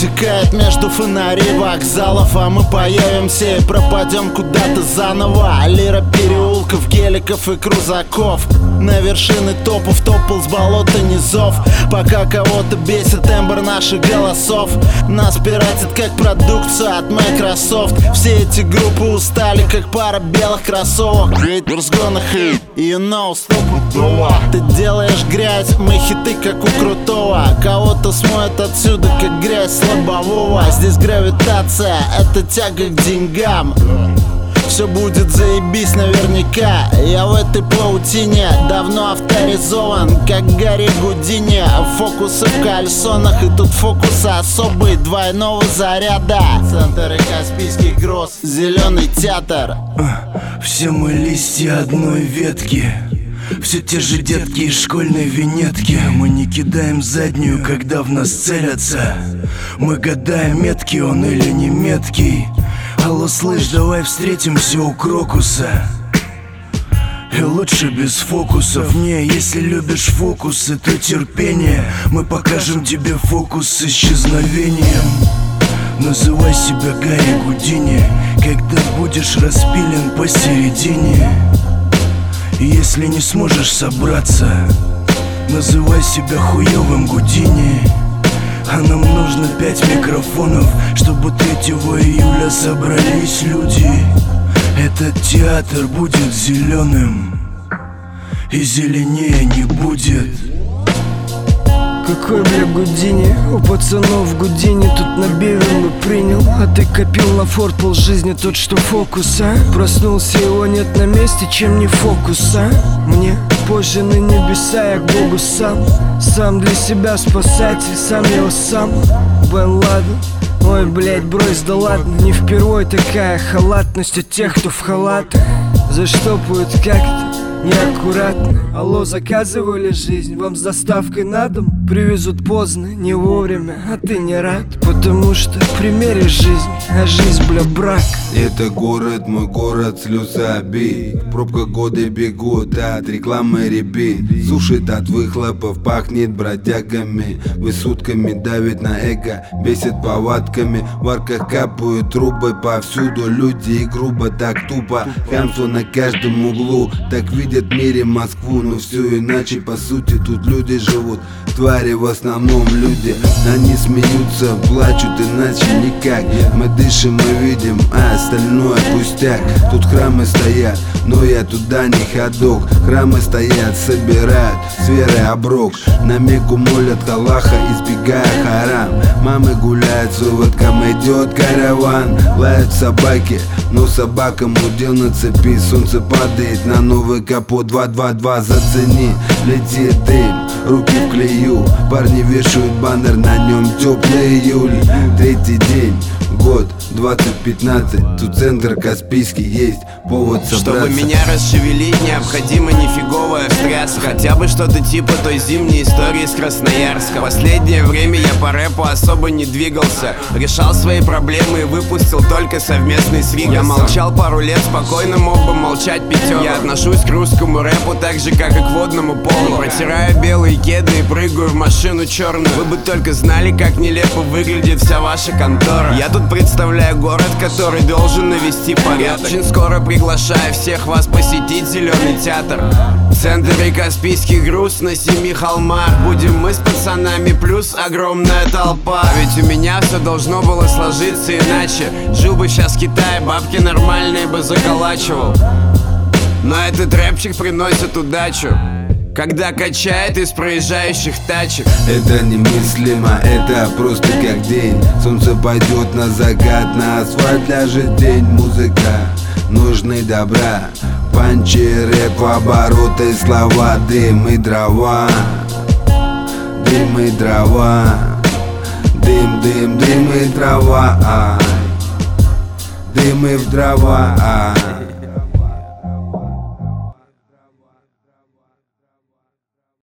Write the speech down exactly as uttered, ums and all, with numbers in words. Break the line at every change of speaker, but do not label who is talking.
утекает между фонарей вокзалов, а мы появимся и пропадем куда-то заново. Лира переулков, геликов и крузаков, на вершины топов топал с болота низов. Пока кого-то бесит тембр наших голосов, нас пиратит как продукцию от Microsoft. Все эти группы устали как пара белых кроссовок. Haters gonna hate, you know, стопудово. Ты делаешь грязь, мы хиты как у крутого. Кого-то смоет отсюда как грязь с лобового. Здесь гравитация, это тяга к деньгам. Все будет заебись наверняка. Я в этой паутине давно авторизован, как Гарри Гудини. Фокусы в кальсонах, и тут фокусы особые, двойного заряда. Центр и Каспийский Груз, Зеленый театр.
Все мы листья одной ветки, все те же детки из школьной винетки. Мы не кидаем заднюю, когда в нас целятся. Мы гадаем, меткий он или не меткий. Алло, слышь, давай встретимся у Крокуса. И лучше без фокусов. Не, если любишь фокусы, то терпение. Мы покажем тебе фокус с исчезновением. Называй себя Гарри Гудини, когда будешь распилен посередине. И если не сможешь собраться, называй себя хуёвым Гудини. А нам нужно пять микрофонов, чтобы третьего июля собрались люди. Этот театр будет зеленым, и зеленее не будет.
Какой, бля, Гудини? У пацанов Гудини тут на Бевин бы принял. А ты копил на форт полжизни, тот что фокус, а? Проснулся, его нет на месте, чем не фокус, а? Мне позже на небеса, я к Богу сам. Сам для себя спасатель, сам его сам. Бен Ладен. Ой, блять, брось, да ладно. Не впервой такая халатность у тех, кто в халатах. Заштопают как-то неаккуратно. Алло, заказывали жизнь, вам с доставкой на дом. Привезут поздно, не вовремя, а ты не рад. Потому что примеришь жизнь, а жизнь, бля, брак.
Это город, мой город, слеза обид. Пробка годы бегут от рекламы ребит. Сушит от выхлопов, пахнет бродягами. Высотками давит на эго, бесит повадками. В арках капают трубы, повсюду люди и грубо, так тупо. Хамство на каждом углу, так видят в мире Москву. Но все иначе, по сути, тут люди живут. Твари в основном люди, они смеются, плачут, иначе никак. Мы дышим, мы видим, а остальное пустяк. Тут храмы стоят, но я туда не ходок. Храмы стоят, собирают с верой оброк. На Мекку молят Аллаха, избегая харам. Мамы гуляют, с выводком идет караван. Лают собаки, но собакам удел на цепи. Солнце падает на новый капот, два два два зацени. Летит дым, руки в клею. Парни вешают баннер, на нем теплый июль. Третий день, год двадцать пятнадцать. Тут центр Каспийский, есть повод собраться.
Чтобы меня расшевелить, необходима нифиговая встряска. Хотя бы что-то типа той зимней истории с Красноярска. Последнее время я по рэпу особо не двигался. Решал свои проблемы и выпустил только совместный с Ригасом. Я молчал пару лет, спокойно мог бы молчать пятеро. Я отношусь к русскому рэпу так же, как и к водному полу. Протираю белые кеды и прыгаю в машину черную. Вы бы только знали, как нелепо выглядит вся ваша контора. Я тут представляю город, который должен навести порядок. Очень скоро приглашаю всех вас посетить Зеленый театр. В центре Каспийский Груз, на семи холмах. Будем мы с пацанами плюс огромная толпа. Ведь у меня все должно было сложиться иначе. Жил бы сейчас в Китае, бабки нормальные бы заколачивал. Но этот рэпчик приносит удачу, когда качает из проезжающих тачек.
Это немыслимо, это просто как день. Солнце пойдет на закат, на асфальт ляжет день. Музыка нужны добра, панчи, рэп, обороты, слова. Дым и дрова, дым и дрова. Дым, дым, дым и дрова, ай. Дым и в дрова, ай.